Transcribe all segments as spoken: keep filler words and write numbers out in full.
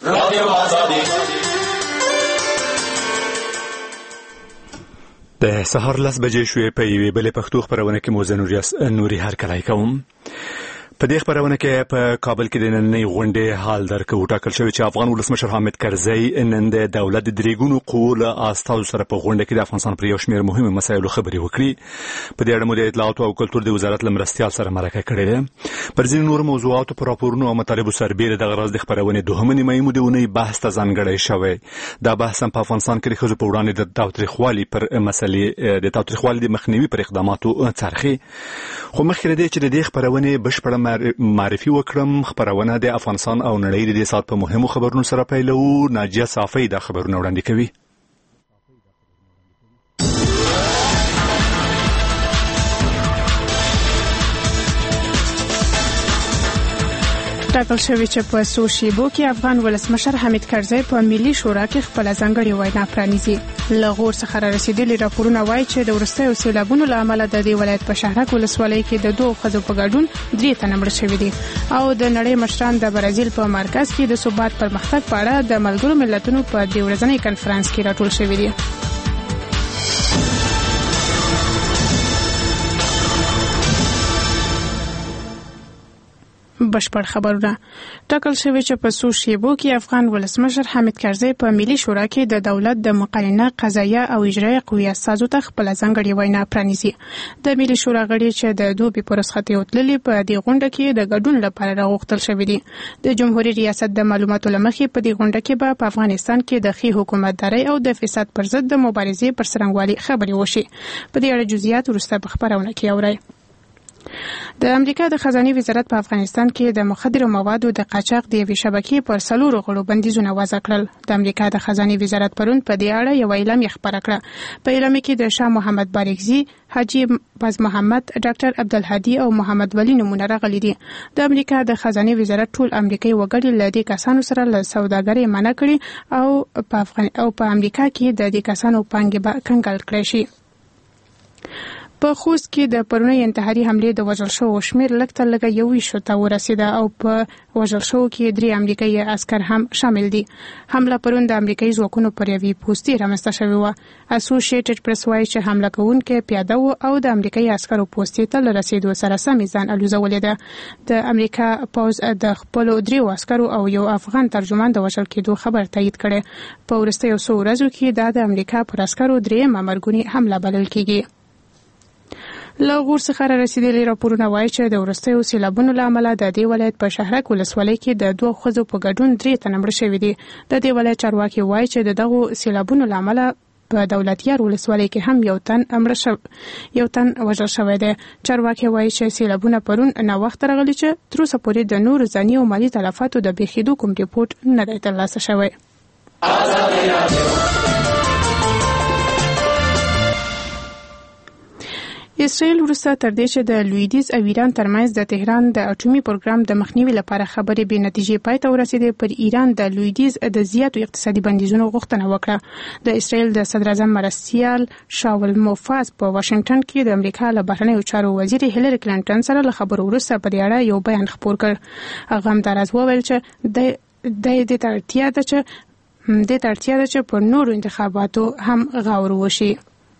رادیو آزادی د سهار لس بجې شوې په یوې بلې پښتو خپرونه کې مو زه نوري هرکلی کوم. په دې خپرونه کې په کابل کې د نننۍ غونډې حال درکو. ټاکل شوی چې افغان ولسمشر حامد کرزی نن د دولت د درېګونو قوو له استازو سره په غونډه کې د افغانستان پر یو شمېر مهمو مسایلو خبرې وکړي. په دې اړه مو د اطلاعاتو او کلتور د وزارت له مرستیال سره مرکه کړې ده. پر ځینو نورو موضوعاتو پر راپورونو او مطالبو سربېره دغه ورځ د خپرونې دوهمه نیمایي مو د اونۍ بحث ته ځانګړی شوی. دا بحث هم په افغانستان کې د ښځو په وړاندې د تاوتریخوالي پر مسلې د تاوتریخوالي د مخنیوي پر اقداماتو څرخي. خو مخکې له دې چې د دې خپرونې بشپړه معرفي وکړم، خبرونه د افغانستان او نړۍ د دې سات په مهمو خبرونو سره پیلو. ناجیه صافی دا خبرونه وړاندې کوي. ټاکل شوی چې په څو شیبو کې افغان ولسمشر حامد کرزی په ملي شورا کې خپل ځانګړې وینا پرانیزي. له غور څخه را رسیدلي راپورونه وایي چې د وروستیو سیلابونو له امله د دې ولایت په شهرک ولسوالۍ کې د دوه ښځو په ګډون درې تنه مړه شوي دي او د نړۍ مشران د برازیل په مرکز کې د ثبات پرمختګ په اړه د ملګرو ملتونو په دې ورځنۍ کنفرانس کې راټول شوي دي. بشپړ خبرونه. ټاکل شوی چې په څو شیبو کې افغان ولسمشر حامد کرزی په ملي شورا کې د دولت د مقننه قضایه او اجرایه قوې استازو ته خپل ځانګړې وینا پرانیزي. د ملي شورا غړي چې د دوبي په رخصتۍ وتللي په دې غونډه کې د ګډون لپاره راغوښتل شوي دي. د جمهوریت ریاست د معلوماتو له مخې په دې غونډه کې به په افغانستان کې د ښې حکومتدارۍ او د فساد پر ضد د مبارزې پر څرنګوالي خبرې وشي. په دې اړه جزئیات وروسته په خپرونه کې اورئ. د امریکا د خزانه وزارت په افغانستان کې د مخدرو موادو د قاچاق د یوې شبکې پر څلورو غړو بندیزونه وضع کړل. د امریکا د خزانه وزارت پرون په دې اړه یو اعلامیه خپره کړه. په اعلامیه کې د شاه محمد بارکزي، حاجی باز محمد، ډاکټر عبدالهادي او محمد ولی نمونه راغلي دي. د امریکا د خزانه وزارت ټول امریکایي وګړي له دې کسانو سره له سوداګرۍ منع کړي او په افغان او په امریکا کې د دې کسانو پانګې به کنګل کړي شي. په خوست کې د پرونی انتحاري حمله د وژل شوو شمېر لږ تر لږه یو ویشتو ته ورسېده او په وژل شوو کې درې امریکایي عسکر هم شامل دي. حمله پرون د امریکایي ځواکونو پر یوې پوستې رامنځته شوې وه. اسوسییټډ پریس وایي چې حمله کوونکی پیاده و او د امریکایي عسکرو پوستې ته له رسېدو سره سمې ځان الوزولې ده. د امریکا پوځ د خپلو دریو عسکرو او یو افغان ترجمان د وژل کېدو خبر تایید کړی. په وروستیو څو ورځو کې دا د امریکا پر عسکرو درېیمه مرګونې حمله بلل کېږي. له غور څخه را رسیدلي راپورونه وایي چې د وروستیو سیلابونو له امله د دې ولایت په شهرک ولسوالۍ کې د دوه ښځو په ګډون درې تنه مړه شوي دي. د دې ولایت چارواکي وایي چې د دغو سیلابونو له امله په دولتیار ولسوالۍ کې هم یو تن مړه شو یو تن وژل شوی دی. چارواکي وایي چې سیلابونه پرون ناوخته راغلي چې تر اوسه پورې د نورو ځاني او مالي تلفاتو د بیخېدو کوم ریپورټ نه دی ترلاسه شوی. اسرائیل وروسته تر دې چې د لویدیځ او ایران ترمنځ د تهران د اټومي پروګرام د مخنیوي لپاره خبرې بې نتیجې پای ته ورسېدې، پر ایران د لویدیځ د زیاتو اقتصادي بندیزونو غوښتنه وکړه. د اسرائیل د صدر اعظم مرستیال شاول موفاز په واشنگټن کې د امریکا له بهرنیو چارو وزیر هیلری کلینټن سره له خبرو وروسته په دې اړه یو بیان خپور کړ. هغه همداراز وویل چې د دې ته اړتیا ده چې د دې اړتیا ده چې په نورو انتخاباتو هم غور وشي.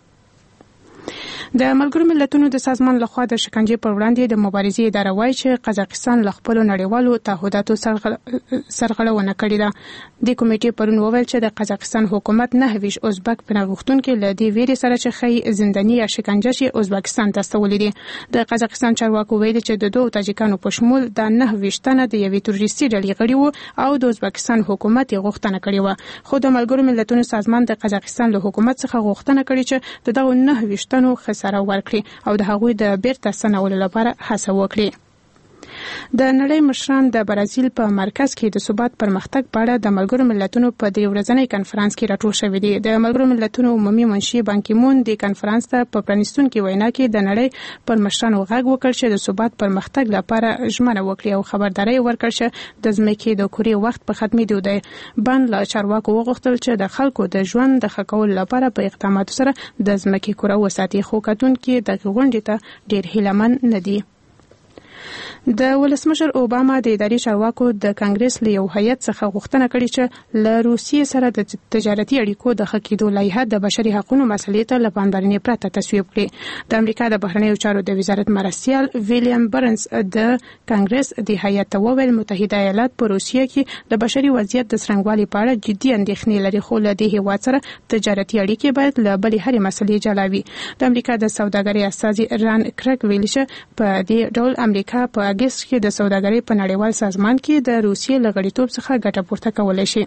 د ملګرو ملتونو د سازمان لخوا د شکنجې پر وړاندې د مبارزې اداره وایي چې قزاقستان له خپلو نړیوالو تعهداتو سرغړونه کړې ده. د کمیټې پرون وویل چې د قزاقستان حکومت نهه ویشت ازبک پناه غوښتونکي له دې ویرې سره چې ښایي زنداني یا شکنجه شي ازبکستان ته استولي دي. د قزاقستان چارواکو ویلي چې د دوه تاجکانو په شمول د نهه ویشت تنه د یوې تروریستي ډلې غړي وو او د ازبکستان حکومت یې غوښتنه کړې وه. خو د ملګرو ملتونو سازمان د قزاقستان له حکومت څخه غوښتنه کړې چې د دغو نهه ویشت تنو خساره ورکړي او د هغوی د بیرته ستنولو لپاره هڅه وکړي. د نړۍ مشران د برازیل په مرکز کې د ثبات پرمختګ په اړه د ملګرو ملتونو په دې ورځنۍ کنفرانس کې راټول شوي دي. د ملګرو ملتونو عمومي منشي بانکیمون د کنفرانس ته په پرانیستونکې وینا کې د نړۍ پر مشرانو غږ وکړ چې د ثبات پرمختګ لپاره ژمنه وکړي او خبرداری ورکړ چې د ځمکې د کورې وخت په ختمېدو دی. بن له چارواکو وغوښتل چې د خلکو د ژوند د ښه کولو لپاره په اقداماتو سره د ځمکې کوره وساتي، خو کتونکي دغې غونډې ته ډېر هیلهمن نه دي. د ولسمشر اوباما د اداري چارواکو د کانګرس له یو هیئت څخه غوښتنه کړې چې له روسیې سره د تجارتي اړیکو د ښه کېدو لایحه د بشري حقوقو مسلې ته له پاملرنې پرته تصویب کړي. د امریکا د بهرنیو چارو د وزارت مرستیال ویلیام برنز د کانګرس د هیئت ته وویل متحده ایالات په روسیې کې د بشري وضعیت د څرنګوالي په اړه جدي اندېښنې لري، خو له دې هیواد سره تجارتي اړیکې باید له بلې هرې مسلې جلا وي. د امریکا د سوداګرۍ استازي ران کرک ویلي چې په دې ډول امریکا په اګست کې د سوداګرۍ په نړیوال سازمان کې د روسیې له غړیتوب څخه ګټه پورته کولی شي.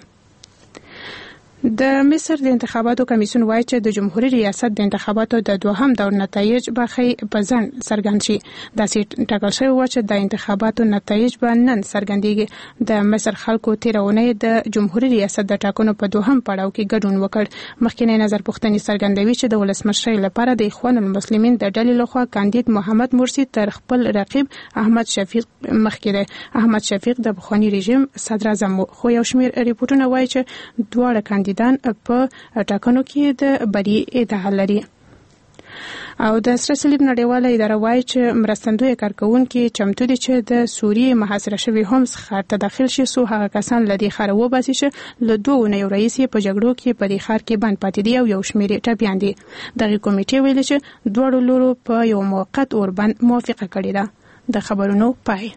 د مصر د انتخاباتو کمیسیون وایي چې د جمهوریت ریاست د انتخاباتو د دوهم دور نتایج به خې په ځن څرګند شي. داسې ټاکل شوی و چې د انتخاباتو نتایج به نن څرګندېږي. د مصر خلکو تېره اونۍ د جمهوریت ریاست د ټاکنو په دوهم پړاو کې ګډون وکړ. مخکینی نظر پوښتنې څرګندوي چې د ولسمشرۍ لپاره د اخوان المسلمین د ډلې لخوا کاندید محمد مرسی تر خپل رقیب احمد شفیق مخکې دی. احمد شفیق د پخواني رژیم صدر اعظم و، خو یو شمېر ریپورتونه وایي چې دواړه کاندید دان په ټاکنو کې د بری ادعا لري. او د سره صلیب نړیواله اداره وایي چې مرستندوی کارکونکي چمتو دي چې د سوریې محاصره شوي هومس ښار ته داخل شي، څو هغه کسان له دې ښاره وباسي چې له دوه اونیو راهیسې په جګړو کې په دې ښار کې بند پاتې دي او یو شمېر یې ټپیان دي. دغې کمیټې ویلي چې دواړو لورو په یو موقت اوربند موافقه کړې ده. د خبرونو پای.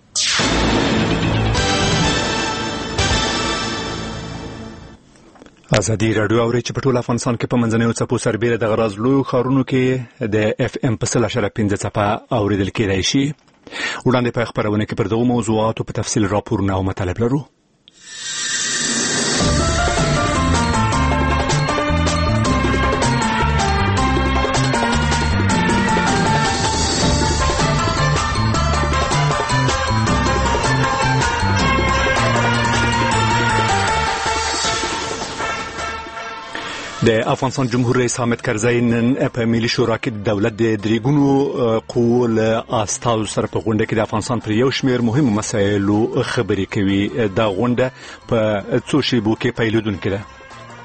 ازادي راډیو اوري چې په ټول افغانستان کې په منځنیو څپو سربېره د غراز لوی ښارونو کې د اف ام په سل اشاره پنځه څپه اوریدل کېدای شي. وړاندې په خبرونه کې پر دغو موضوعاتو په تفصیل راپورونه او مطالب لرو. د افغانستان جمهور رئیس حامد کرزی نن په ملي شورا کې د دولت د دریګونو قوو له استازو سره په غونډه کې د افغانستان پر یو شمېر مهمو مسایلو خبرې کوي. دا غونډه په څو شیبو کې پیلېدونکې ده.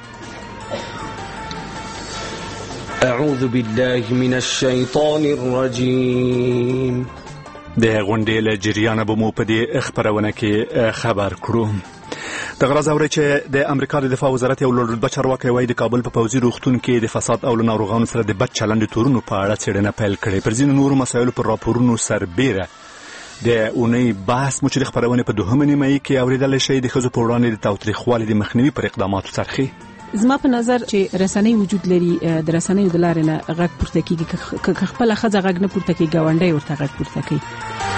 اعوذ بالله من الشیطان الرجیم. د غونډې له جریانه به مو په دې خبرونه کې خبر کړو. د غراز اوري چې د امریکا د دفاع وزارت یو لوړ چارواکی وایي د کابل په پوځي روغتون کې د فساد او ناروغانو سره د بد چلند تورونو په اړه څېړنه پیل کړې. پر ځینو نورو مسایلو پر راپورونو سربېره د اونۍ بحث مو چې د خبرونې په دوهمه نیمایي کې اورېدلی شئ د ښځو په وړاندې د تاوتریخوالي د مخنیوي پر اقداماتو څرخي. زما په نظر چې رسنۍ وجود لري، د رسنیو د لارې نه غږ پورته کېږي. که خپله ښځه غږ نه پورته کړي، ګاونډی ورته غږ پورته کوي.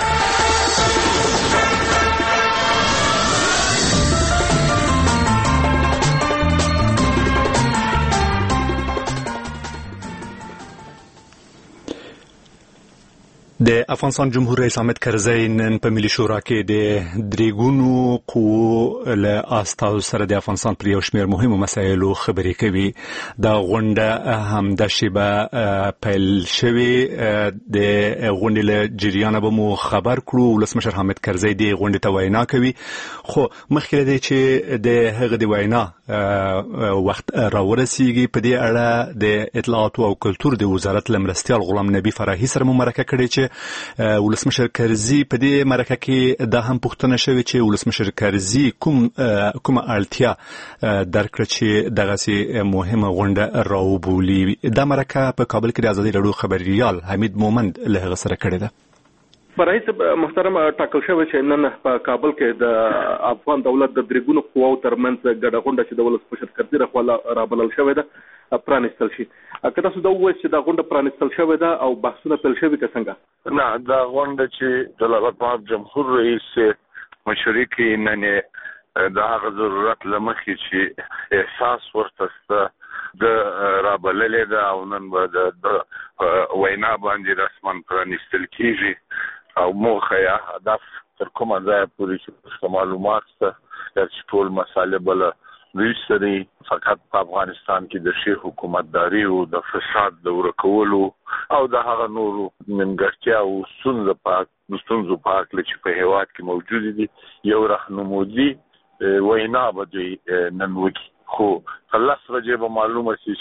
د افغانستان جمهور رئیس حامد کرزی نن په ملي شورا کې د دریګونو قوو له استازو سره د افغانستان پر یو شمېر مهمو مسایلو خبرې کوي. دا غونډه همدا شیبه پیل شوې. د غونډې له جریانه به مو خبر کړو. ولسمشر حامد کرزی د غونډې ته وینا کوي، خو مخکې له دې چې د هغه د وینا وخت راورسیږي په دې اړه د اطلاعاتو او کلتور د وزارت له مرستیال غلام نبی فرحي سره مو مرکه کړې چې ولسمشر کرزي په دې مرکه کې دا هم پوښتنه شوې چې ولسمشر کرزي کوم کومه اړتیا درکړه چې دغه مهمه غونډه راوبولي. دا مرکه په کابل کې د ازادي راډیو خبريال حمید مومند له هغه سره کړې ده. رئیس محترم ټاکل شوی چې نن په کابل کې د افغان دولت د دریګونو قواو ترمنځ ګډه غونډه چې د ولسمشر کرزي لخوا رابلل شوې ده پرانیستل شي. که تاسو دا ووایئ چې دا غونډه پرانیستل شوې ده او بحثونه پیل شوي که څنګه؟ نه، دا غونډه چې د لغت جمهور رئیس مشري کې نن د هغه ضرورت له مخې چې احساس ورته شته د رابللې ده او نن به د وینا باندې رسما پرانیستل کېږي او موخه یا هدف تر کومه ځایه پورې چې معلومات شته چې ټول مسایل بله ویشتري فقط په افغانستان کې د شی حکومتداري او د فساد د ورکولو او د هغه نورو منګرتیا او ستونزو په ستونزو په اړه چې په هیواد کې موجود دي یو راهنمودي وینا به دوی نن وکړي. خو خلاص راځي به معلومه شي چې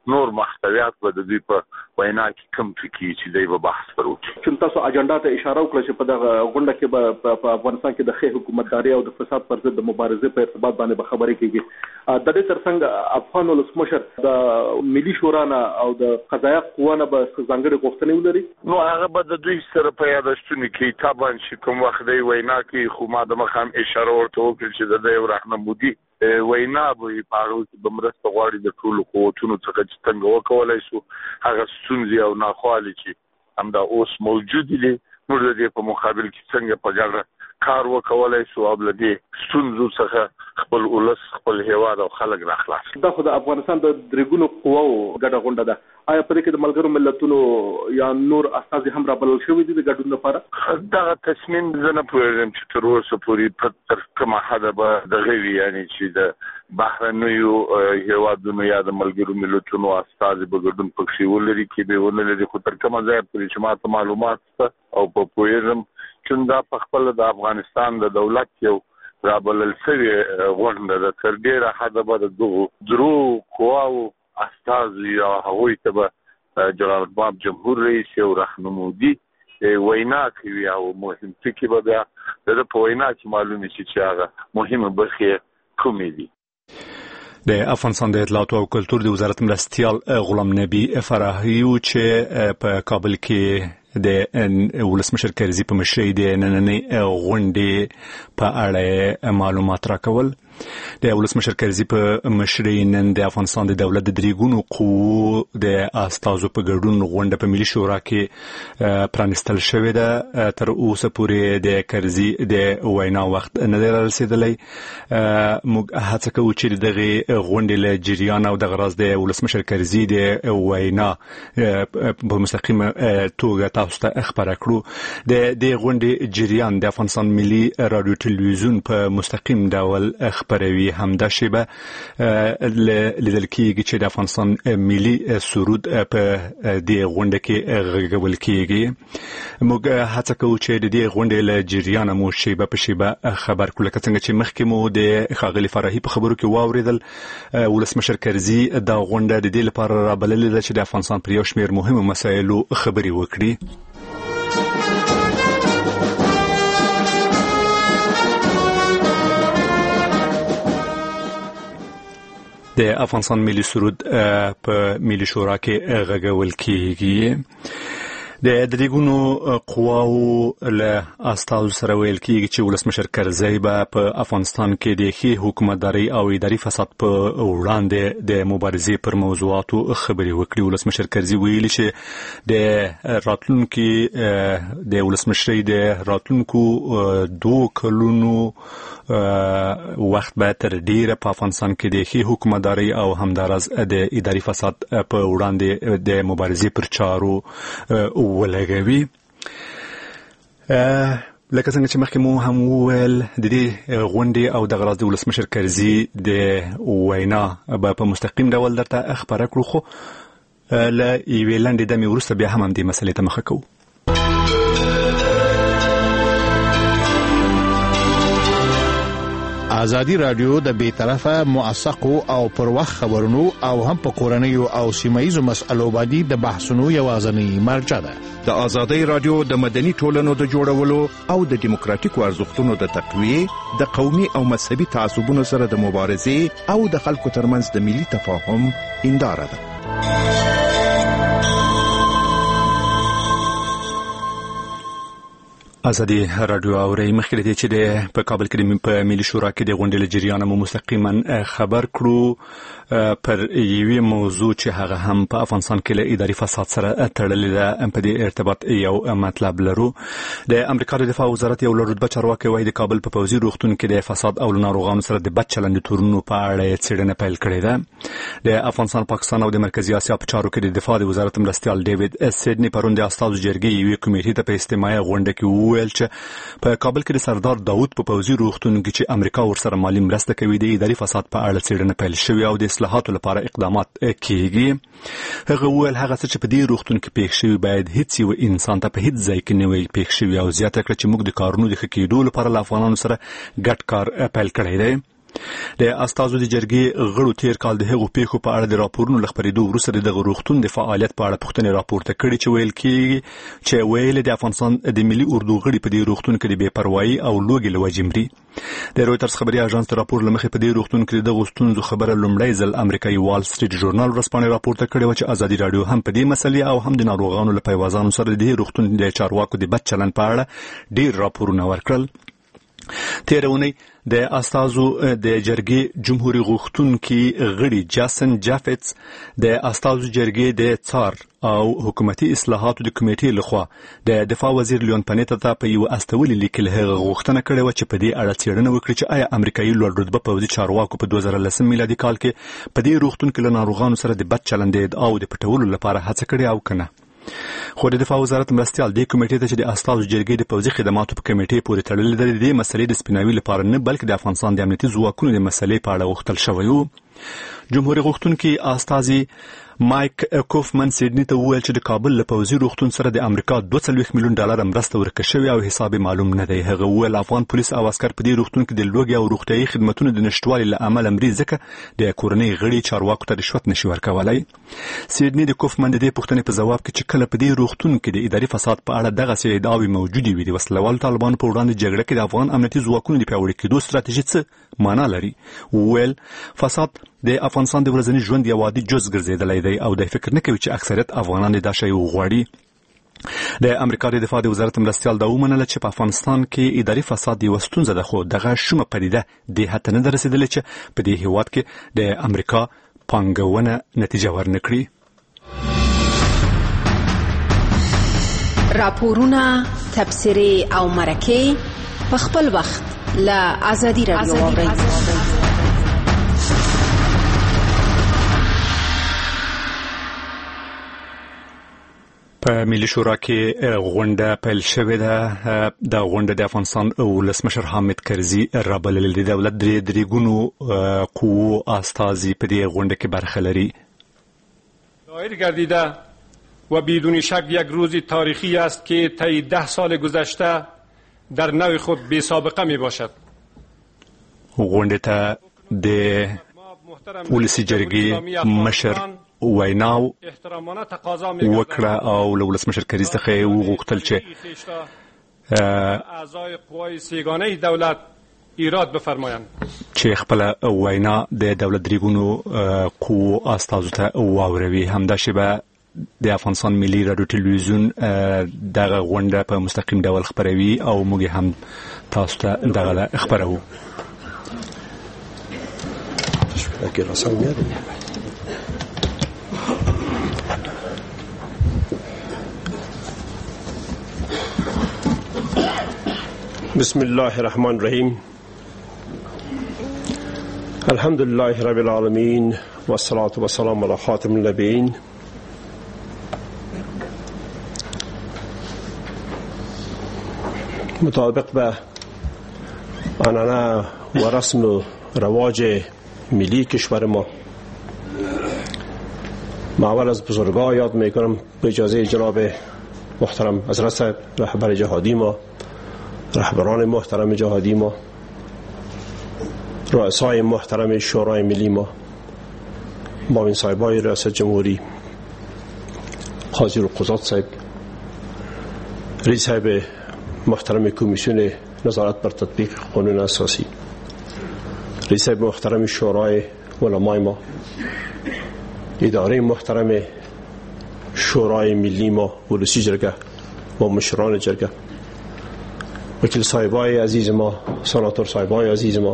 نور محتویات به د دوی په وینا کې کم ټکي چې دوی به بحث وکړي. چې تاسو اجنډا ته اشاره وکړه چې په دغه غونډه کې به په افغانستان کې د ښه حکومتداري او د فساد پر ضد د مبارزې په ارتباط باندې به خبرې کیږي. د دې ترڅنګ افغان ولسمشر د ملي شورا نه او د قضایه قوه نه به ځانګړې غوښتنې ولري. نو هغه به د دوی سره په یادښتونو کې طبعا چې کوم وخت دی وینا کوي، خو ما د مخام اشاره ورته وکړه چې د دې راهنمودي وینا به په هغه کې به مرسته غواړي د ټولو قوتونو څخه چې څنګه وکولای شو هغه ستونزې او ناخوالې چې همدا اوس موجود دي موږ د دې په مقابل کې څنګه په ګډه کار وکولای شو او د دې ستونزو څخه خپل ولس خپل هیواد او خلک راخلاص. دا خو د افغانستان د درېګونو قواو ګډه غونډه ده. آیا په دې کې د ملګرو ملتونو یا نور استازي هم رابلل شوي دي د ګډون لپاره؟ دا تصمیم زه نه پوهېږم چې تر اوسه پورې تر کومه حده به دغه وي، یعنې چې د بهرنیو هیوادونو یا د ملګرو ملتونو استازي به ګډون پکښې ولري کې به ونه لري، خو تر کومه ځایه پورې چې ما ته معلومات شته او په پوهېږم چې دا په خپله د افغانستان د دولت یو رابلل شوې غونډه ده. تر ډېره حده به د دغو درو قواو استازي یا هغوی ته به جلال الباب جمهور رئیس یو راهنمودي وینا کوي او مهم ټکي به بیا د ده په وینا کې معلومې شي چې هغه مهمه برخې کومې دي. د افغانستان د اطلاعات او کلتور د وزارت مرستیال غلام نبی فراهی چې په کابل کې د ولسمشر کرزي په مشرۍ د نننۍ غونډې په اړه معلومات راکول. د ولسمشر کرزي په مشرۍ نن د افغانستان د دولت د درېګونو قوو د استازو په ګډون غونډه په ملي شورا کې پرانستل شوې ده. تر اوسه پورې د کرزي د وینا وخت نه دی رسیدلی. موږ هڅه کوو چې دغه غونډې له جریان او د غراض د ولسمشر کرزي د وینا په مستقیمه توګه تاسو ته خبره کړو. د دې غونډې جریان د افغانستان ملي رادیو تلویزیون په مستقیم ډول خبروي. همدا شیبه لیدل کېږي چې د افغانستان ملي سرود په دې غونډه کې غږول کېږي. موږ هڅه کوو چې د دې غونډې له جریان مو شیبه په شیبه خبر کړو، لکه څنګه چې مخکې مو د ښاغلي فراهي په خبرو کې واوریدل. ولسمشر کرزي دا غونډه د دې لپاره رابللې ده چې د افغانستان پر یو شمېر مهمو مسایلو خبرې وکړي. د افغانستان ملي سرود په ملي شورا کې غږول کېږي. د درېګونو قواو له استازو سره ویل کېږي چې ولسمشر کرزي به په افغانستان کې د ښې حکومتداري او اداري فساد په وړاندې د مبارزې پر موضوعاتو خبرې وکړي. ولسمشر کرزي ویلي چې د راتلونکي د ولسمشرۍ د راتلونکو دوه کلونو وخت به تر ډیره په افغانستان کې د ښې حکومتداري او همداراز د اداري فساد په وړاندې د مبارزې پر چارو ولګوي. لکه څنګه چې مخکې مو هم وویل د دې غونډې او د غراض د ولسمشر کرزي د وینا به په مستقیم ډول درته خبره کړو، خو له یوې لنډې دمې وروسته بیا هم همدې مسلې ته مخه کوو. ازادي رادیو د بیطرفه موثقو او پر وخت خبرونو او هم په کورنیو او سیمایي مسألو باندې د بحثونو یوازنی مرجع ده. د ازادي رادیو د مدني ټولنو د جوړولو او د دیموکراتیکو ارزښتونو د تقویه، د قومي او مذهبي تعصبونو سره د مبارزې او د خلکو ترمنځ د ملي تفاهم هنداره ده. ازادي رادیو اوري مخکې دې چې د په کابل کې په ملي شورا کې د غونډې له جریان مو مستقیما خبر کړو پر یوې موضوع چې هغه هم په افغانستان کې له اداري فساد سره تړلې ده. په دې ارتباط یو مطلب لرو. د امریکا د دفاع وزارت یو لوړ رتبه چارواکي وايي د کابل په پوځي روغتون کې د فساد او ناروغانو سره د بد چلند تورونو په اړه څېړنه پیل کړې ده. د افغانستان، پاکستان او د مرکزی اسیا په چارو کې د دفاع د وزارت مرستیال ډیوډ سیډني پرون د استازو جرګې یوې کمیټې ته په استماعي غونډه کې ویل چې په کابل کې د سردار داوود په پوځي روغتون کې چې امریکا ورسره مالي مرسته کوي د اداري فساد په اړه څېړنه پیل شوې او د اصلاحاتو لپاره اقدامات کېږي. هغه ویل هغه څه چې په دې روغتون کې پېښ شوي باید هیڅ یو انسان ته په هیڅ ځای کې نه وي پېښ شوي او زیاته کړه چې موږ د کارونو د ښه کېدو لپاره له افغانانو سره ګډ کار پیل کړی دی. د استازو د جرګې غړو تیر کال د هغو پیښو په اړه د راپورونو لخبرېدو وروسته د روغتون د فعالیت په اړه پوښتنې راپورته کړې چې ویل کېږي چې ویل د افغانستان د ملي اردو غړي په دې روغتون کې د بې پروایي او لوږې له وجې مري. د رویټرز خبري اژانس د راپور له مخې په دې روغتون کې د ستونزو خبره لومړی ځل امریکایي وال سټریټ ژورنال ورځپاڼې راپورته کړې وه چې ازادي راډیو هم په دې مسلې او هم د ناروغانو له پیوازانو سره د دې روغتون د چارواکو د بد چلند په اړه ډېر راپورونه ورکړل. تېره اونۍ د استازو د جرګې جمهوریت غوښتونکي غړي جاسن جافټس د استازو جرګې د څار او حکومتي اصلاحاتو د کمیټې لخوا د دفاع وزیر لیون پنیتا ته په یو استولي لیک له هغه غوښتنه کړې و چې په دې اړه څېړنه وکړي چې آیا امریکایي لوړ رتبه پوځي چارواکو په دوه زره لسم میلادي کال کې په دې روغتون کې له ناروغانو سره د بد چلند او د پټولو لپاره هڅه کړې او کنه. خو د دفاع وزارت مرستیال دې کمیټې ته چې د استازو جرګې د پوځي خدماتو په کمیټې پورې تړلې ده د دې مسلې د سپیناوي لپاره نه بلکې د افغانستان د امنیتي ځواکونو د مسلې په اړه غوښتل شوی و. جمهوریت غوښتونکي استازي مایک کوفمن سیډني ته وویل چې د کابل له پوځي روغتون سره د امریکا دوه څلوېښت میلیون ډالر مرسته ورکړل شوې او حساب معلوم نه دی. هغه وویل افغان پولیس او عسکر په دې روغتون کې د لوږې او روغتیايي خدماتو د نشټوالي له امله مري ځکه د کورنۍ غړي چارواکو ته رشوت نشي ورکولی. سیډني د کوفمن د دې پوښتنې په ځواب کې چې کله په دې روغتون کې د اداري فساد په اړه دغسې ادعاوې موجودې وي د وسلوالو طالبانو په وړاندې جګړه کې د افغان امنیتي ځواکونو د پیاوړي کېدو ستراتیژي څه معنا لري. وویل فساد د افغانستان د ورځني ژوند یو عادي جز ګرځېدلی دی او د فکر نه کوي چې اکثریت افغانان دا شی وغواړي. د امریکا د دفاع د وزارت مرستیال دا ومنله چې په افغانستان کې اداري فساد یوه ستونزه ده خو دغه شومه پدیده دې حتی نه ده رسېدلې چې په دې هېواد کې د امریکا پانګونه نتیجه ورنه کړي. راپورونه، تبصرې او مرکې په خپل وخت له ازادي راډیو واورئ. په ملي شورا کې غونډه پیل شوې ده. د غونډه د افغانستان ولسمشر حامد کرزي رابللې د دولت درې دریګونو قوو استازي په دې غونډه کې برخه لري. ظاهر گردیده و بدون شک یک روزی تاریخی است که طی ده سال گذشته در نوع خود بی سابقه می باشد. غونډه ته د ولسی جرګې مشر ویناو وکړه او له ولسمشر کرزي څخه یې وغوښتل چې اعضای قوای سیگانه دولت ایراد بفرمایند چې خپل وینا د دولت دریګونو قوو استازو ته واوروي. همدا شیبه د افغانستان ملي رادیو تلویزیون دغه غونډه په مستقیم ډول خپروي او موږ هم تاسو ته دغه خپروو. بسم الله الرحمن الرحیم. الحمد لله رب العالمین والصلاة والسلام علی خاتم النبیین. مطابق به عنعنه و رسم و رواج ملی کشور ما ما اول از بزرگان یاد میکنم به اجازه جناب محترم حضرت صاحب رهبر جهادی ما، رهبران محترم جهادی ما، رؤسای محترم شورای ملی ما، معاون صاحبای ریاست جمهوری، قاضی القضات صاحب، رئیس صاحب محترم کمیسیون نظارت بر تطبیق قانون اساسی، رئیس صاحب محترم شورای علمای ما، اداره محترم شورای ملی ما ولسی جرگه و مشران جرگه، وکیل صاحبای عزیز ما، سناتور صاحبای عزیز ما،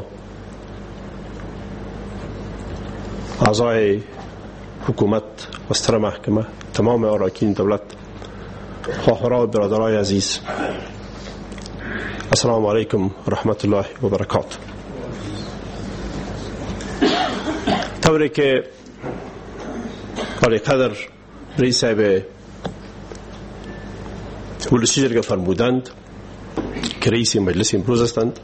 اعضای حکومت و ستر محکمه، تمام اراکین دولت، خواهران و برادرای عزیز، السلام علیکم و رحمت الله و برکاته. طوری که علی قدر رئیس صاحب ولسی جرگه فرمودند که رئیس مجلس امروز هستند،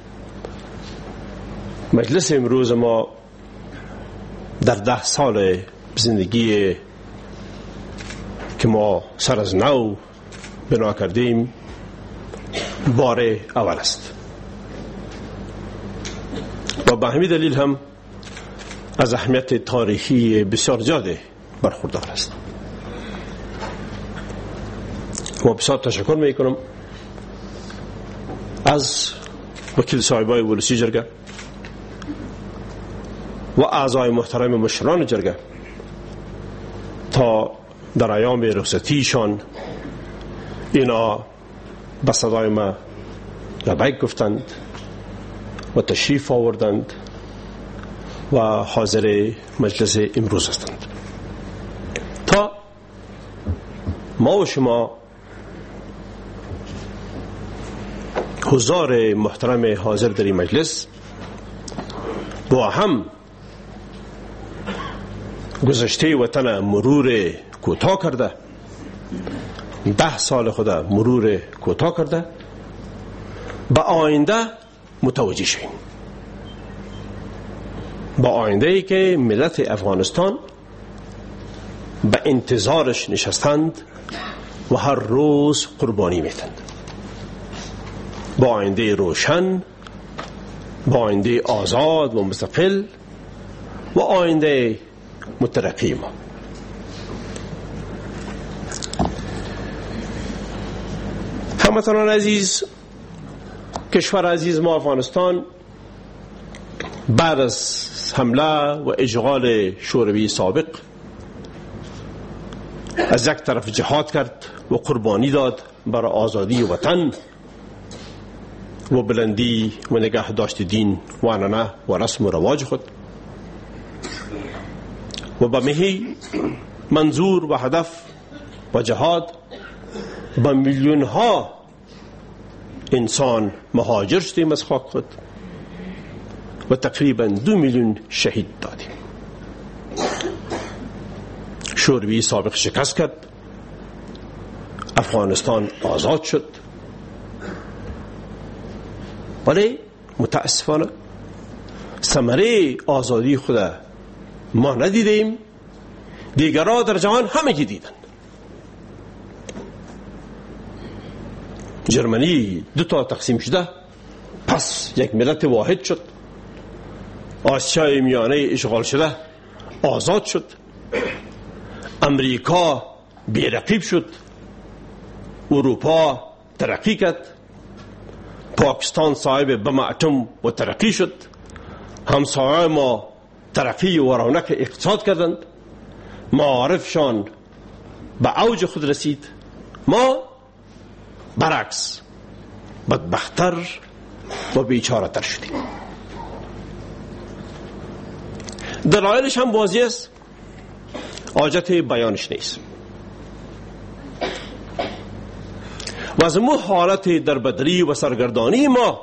مجلس امروز ما در ده سال زندگی که ما سر از نو بنا کردیم بار اول است. و به همین دلیل هم از اهمیت تاریخی بسیار زیاده برخوردار است. و بسیار تشکر میکنم از وکیل صاحبای ولسی جرگه و اعضای محترم مشران جرگه تا در ایام رخصتیشان اینا به صدای ما لبیک گفتند و تشریف آوردند و حاضر مجلس امروز هستند تا ما و شما حضار محترم حاضر در این مجلس با هم گذشته وطن مرور کوتاه کرده، ده سال خود مرور کوتاه کرده، به آینده متوجه شویم، با آینده ای که ملت افغانستان به انتظارش نشستند و هر روز قربانی میتند، با آینده روشن، با آینده آزاد و مستقل و آینده مترقی ما. هموطنان عزیز، کشور عزیز ما افغانستان بعد از حمله و اشغال شوروی سابق از یک طرف جهاد کرد و قربانی داد برای آزادی وطن و بلندی و نگاه داشت دین و عنعنه و رسم و رواج خود، و به مهی منظور و هدف و جهاد به میلیون ها انسان مهاجر شدیم از خاک خود و تقریبا دو میلیون شهید دادیم. شوروی سابق شکست کرد، افغانستان آزاد شد، ولی متاسفانه ثمره آزادی خود ما ندیدیم، دیگران در جهان همه که دیدن. جرمنی دو تا تقسیم شده، پس یک ملت واحد شد، آسیای میانه اشغال شده آزاد شد، امریکا بی‌رقیب شد، اروپا ترقی کرد، پاکستان صاحب بم اتم و ترقی شد، همسایه ما ترقی و رونق اقتصاد کردند، معارفشان به اوج خود رسید، ما برعکس بدبختر و بیچاره تر شدیم. دلایلش هم واضح است، حاجت بیانش نیست. و از مو حالت در بدری و سرگردانی ما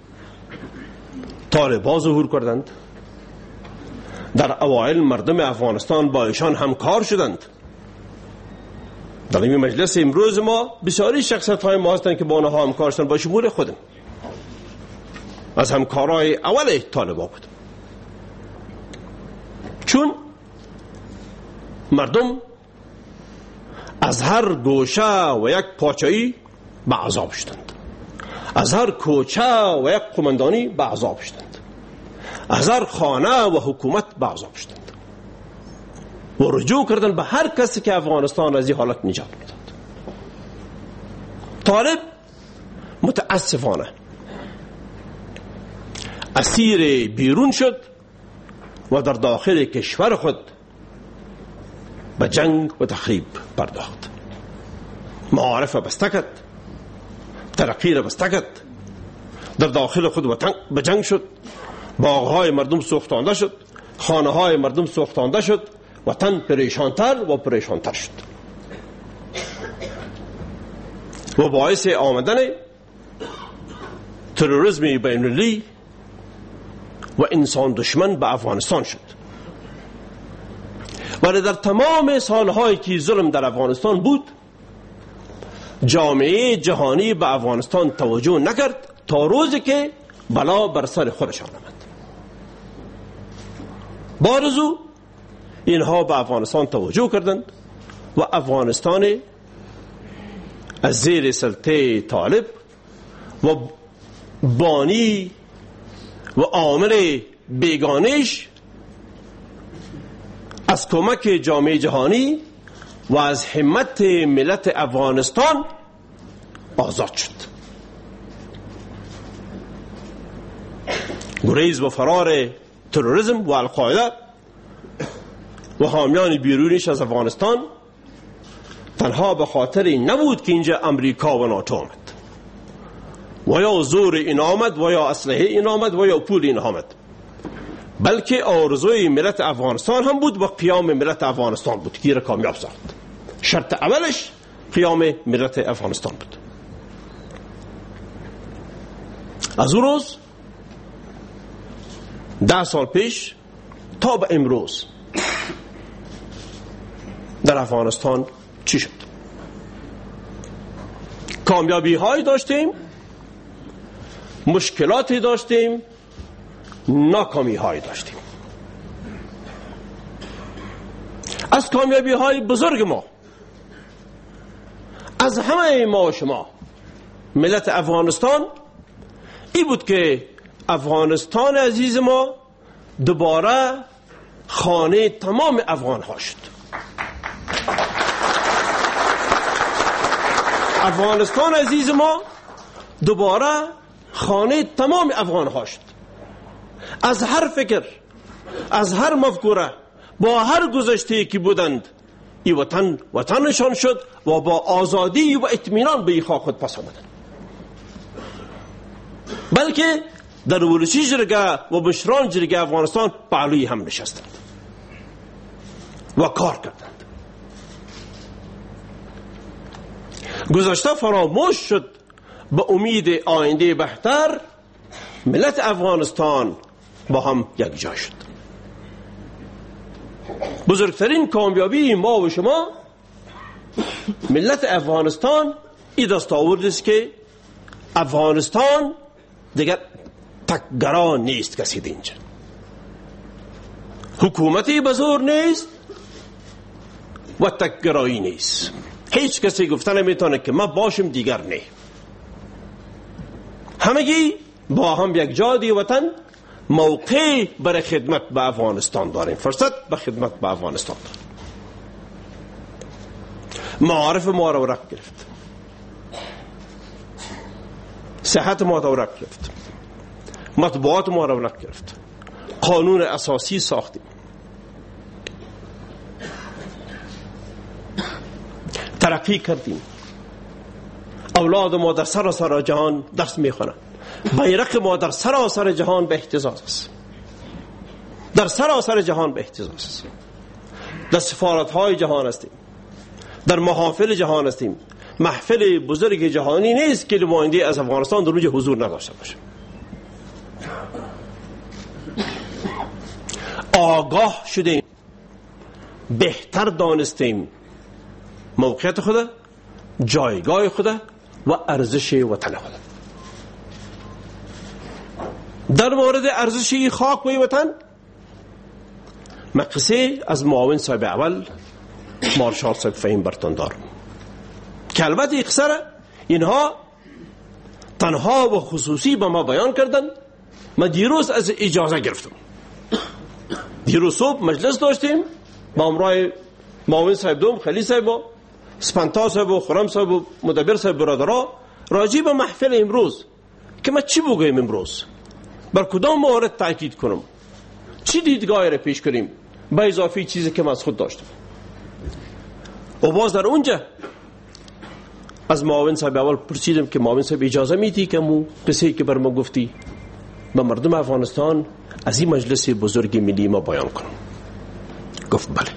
طالبان ظهور کردند، در اوایل مردم افغانستان با ایشان همکار شدند. در این مجلس امروز ما بسیاری شخصیت های ما هستند که با آنها همکار شدند، با شمول خودم از همکارای اول طالبان بود، چون مردم از هر گوشه و یک پاچایی به عذاب شدند، از هر کوچه و یک قماندانی به عذاب شدند، از هر خانه و حکومت به عذاب شدند و رجوع کردند به هر کسی که افغانستان از این حالت نجات میداد. طالب متاسفانه اسیر بیرون شد و در داخل کشور خود به جنگ و تخریب پرداخت، معارف بسته کرد، ترقی را بسته کرد، در داخل خود به جنگ شد، باغهای مردم سوختانده شد، خانه های مردم سوختانده شد، وطن پریشانتر و پریشانتر شد و باعث آمدن تروریسم بین‌المللی و انسان دشمن به افغانستان شد. ولی در تمام سالهایی که ظلم در افغانستان بود، جامعه جهانی به افغانستان توجه نکرد تا روزی که بلا بر سر خودشان آمد. بارزو اینها به افغانستان توجه کردند و افغانستان از زیر سلطه طالب و بانی و عامل بیگانش از کمک جامعه جهانی و از همت ملت افغانستان آزاد شد. گریز و فرار تروریسم و القاعده و حامیان بیرونیش از افغانستان تنها به خاطر این نبود که اینجا امریکا و ناتو آمد و یا زور این آمد و یا اسلحه این آمد و یا پول این آمد، بلکه آرزوی ملت افغانستان هم بود و قیام ملت افغانستان بود که را کامیاب ساخت. شرط اولش قیام ملت افغانستان بود. از اون روز ده سال پیش تا به امروز در افغانستان چی شد؟ کامیابی های داشتیم، مشکلاتی داشتیم، ناکامی های داشتیم. از کامیابی های بزرگ ما، از همه ما و شما ملت افغانستان این بود که افغانستان عزیز ما دوباره خانه تمام افغان ها شد. افغانستان عزیز ما دوباره خانه تمام افغان ها شد. از هر فکر، از هر مفکوره، با هر گذشته که بودند این وطن وطنشان شد و با آزادی و اطمینان به این خاک خود پس آمدند. بلکه در ولسی جرگه و مشران جرگه افغانستان پهلوی هم نشستند و کار کردند. گذشته فراموش شد. به امید آینده بهتر ملت افغانستان با هم یک جا شد. بزرگترین کامیابی ما و شما ملت افغانستان این دستاورد است که افغانستان دیگر تکگرا نیست. کسی اینجا حکومتی بزرگ نیست و تکگرایی نیست. هیچ کسی گفتن نمیتونه که ما باشم دیگر نه. همگی با هم یک جای وطن موقع برای خدمت به افغانستان داریم، فرصت به خدمت به افغانستان داریم. معارف ما را ورق گرفت، صحت ما را ورق گرفت، مطبوعات ما را ورق گرفت، قانون اساسی ساختیم، ترقی کردیم. اولاد ما در سراسر جهان درس میخوانند. بیرق ما در سراسر جهان به اهتزاز است. در سراسر جهان به اهتزاز است. در سفارت های جهان هستیم، در محافل جهان هستیم. محفل بزرگ جهانی نیست که نماینده از افغانستان در اونجا حضور نداشته باشه. آگاه شدیم، بهتر دانستیم موقعیت خود، جایگاه خود و ارزش وطن خود. در مورد ارزش خاک و وطن مقصه از معاون صاحب اول مارشال صاحب فهیم برتون دارم که البته اکثر اینها تنها و خصوصی به ما بیان کردن. من دیروز از اجازه گرفتم. دیروز صبح مجلس داشتیم با امرای معاون صاحب دوم خلیل صاحب و سپنتا صاحب و خرم صاحب و مدبر صاحب برادرها راجع به محفل امروز که ما چی بگویم امروز، بر کدام مورد تاکید کنم، چی دیدگاهی را پیش کنیم با اضافه چیزی که من از خود داشتم. و باز در اونجا از معاون صاحب اول پرسیدم که معاون صاحب اجازه میدی که مو قصه که بر ما گفتی به مردم افغانستان از این مجلس بزرگ ملی ما بیان کنم؟ گفت بله.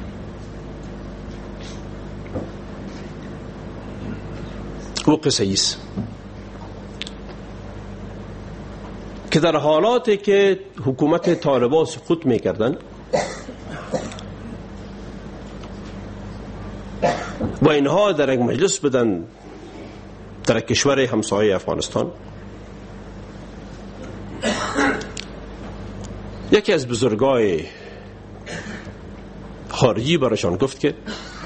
و قصه ایست که در حالاتی که حکومت طالبان سقوط میکردن و اینها در یک مجلس بدن در کشور همسایه افغانستان، یکی از بزرگای خارجی برایشان گفت که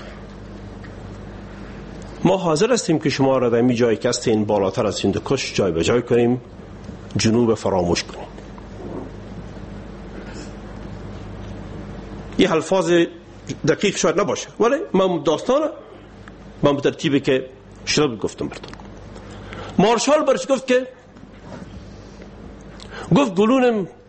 ما حاضر هستیم که شما را در می جایی که هستین بالاتر از هندوکش جای به جای کنیم، جنوب فراموش کنیم. این الفاظ دقیق شاید نباشه ولی من داستان من به ترتیبی که شد گفتم براتون. مارشال برش گفت که گفت گلون